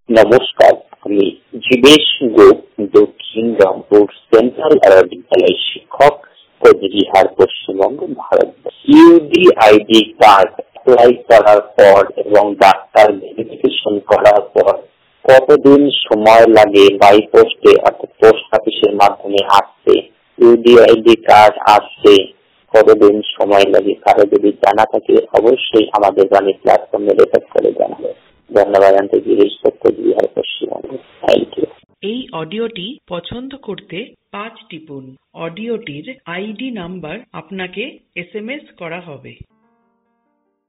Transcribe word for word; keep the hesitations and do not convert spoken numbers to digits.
নমস্কার, আমি জীবেশ গোপ, দক্ষিণ রংপুর সেন্ট্রাল আরো বিদ্যালয়ের শিক্ষক, Coochbehar, Paschimbanga, Bharat. UDID card apply করার পর এবং ডাক্তার ভেরিফিকেশন করার পর কতদিন সময় লাগে বাই পোস্টে অর্থাৎ পোস্ট অফিসের মাধ্যমে আসতে? ইউডিআইডি কার্ড আসতে কতদিন সময় লাগে? কারো যদি জানা থাকে অবশ্যই আমাদের বাণী প্ল্যাটফর্মে রেকর্ড করে জানাবে। ধন্যবাদ। কোচবিহার, পশ্চিমবঙ্গ। Thank you. এই অডিওটি পছন্দ করতে পাঁচ টিপুন। অডিওটির আইডি নাম্বার আপনাকে এস এম এস করা হবে।